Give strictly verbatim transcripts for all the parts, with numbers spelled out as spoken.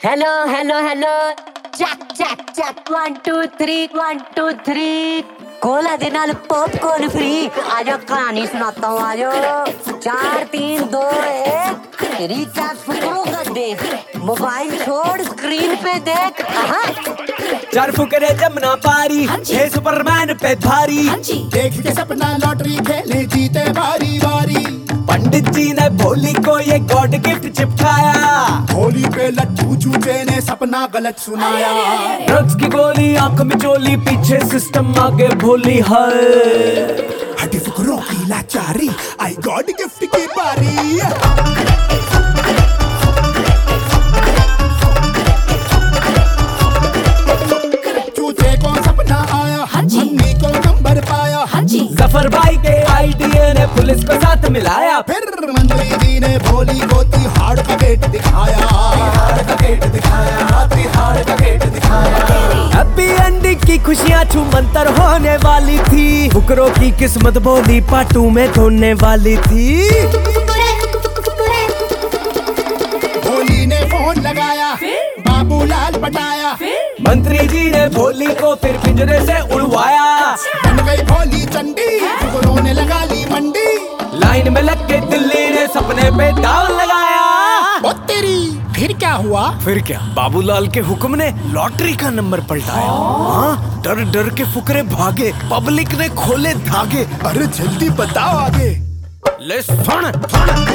Hello hello hello, check check check, one two three, one two three. Cola दे नाल popcorn free. आजा कहानी सुनाता हूँ, आजो। चार तीन दो एक, रिचार्ज फुकरों का देख, मोबाइल छोड़ स्क्रीन पे देख। चार फुकरे जमुना पारी, छह सुपरमैन पे भारी, देख के सपना लॉटरी खेले जीते बारी बारी। पंडित जी ने भोली को ये गॉड गिफ्ट चिपकाया, भोली पे लट्टू चूचे ने सपना गलत सुनाया। ड्रग्स की गोली आंख में चोली, पीछे सिस्टम आगे भोली है। हटी फुकरों की लाचारी, आई गॉड गिफ्ट की बारी। चूचे को सपना आया, मम्मी को नंबर पाया। जफर भाई के आइडिया ने पुलिस को साथ मिलाया। फिर मंत्री जी ने भोली को तिहाड़ का गेट दिखाया। तिहाड़ का गेट दिखाया, तिहाड़ का गेट दिखाया। हैप्पी एंडिंग की खुशियाँ छूमंतर होने वाली थी, फुकरों की किस्मत भोली पाटू में धोने वाली थी। भोली ने फोन लगाया, बाबूलाल पटाया। मंत्री जी ने भोली को फिर पिंजरे से उड़वाया। बन गई भोली चंडी, फुकरों ने लगा ली मंडी। लाइन में लग के दिल्ली ने सपने पे दाव लगाया। ओ तेरी, फिर क्या हुआ? फिर क्या, बाबूलाल के हुक्म ने लॉटरी का नंबर पलटाया। हाँ, डर डर के फुकरे भागे, पब्लिक ने खोले धागे। अरे जल्दी बताओ आगे। ले सुन, सुन,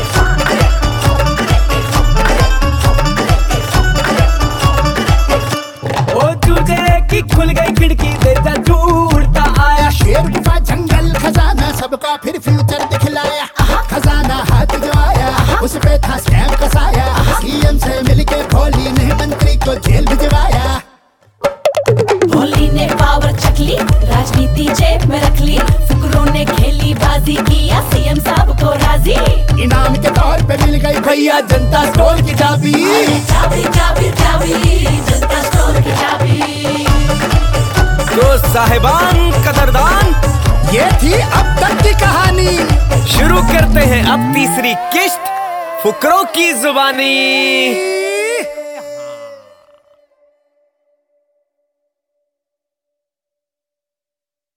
ओ तुझे की खुल गई खिड़की, देता तू उड़ता आया। शेर गुफा जंगल खजाना, सबका फिर फ्यूचर दिखलाया। खजाना हाथ जो आया, उस पे था स्कैम कसाया। सीएम से मिलके भोली ने मंत्री को जेल भिजवाया। भोली ने पावर चख ली, राजनीति जेब में रख ली। फुकरों ने खेली बाजी, किया सीएम साहब को राजी। इनाम के तौर पे मिल गई भैया जनता स्टोर की चाबी। चाबी चाबी चाबी, जनता स्टोर की चाबी। तो साहिबान कदरदान, ये थी अब तक की कहानी। शुरू करते हैं अब तीसरी किश्त, फुकरों की जुबानी।